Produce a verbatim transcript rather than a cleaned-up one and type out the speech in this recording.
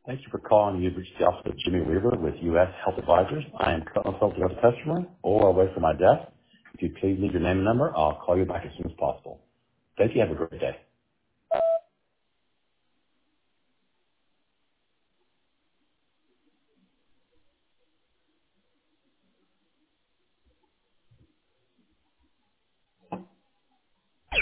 Thank you for calling. You've reached the office of Jimmy Weaver with U S Health Advisors. I am currently talking to a customer or away from my desk. If you please leave your name and number, I'll call you back as soon as possible. Thank you. Have a great day.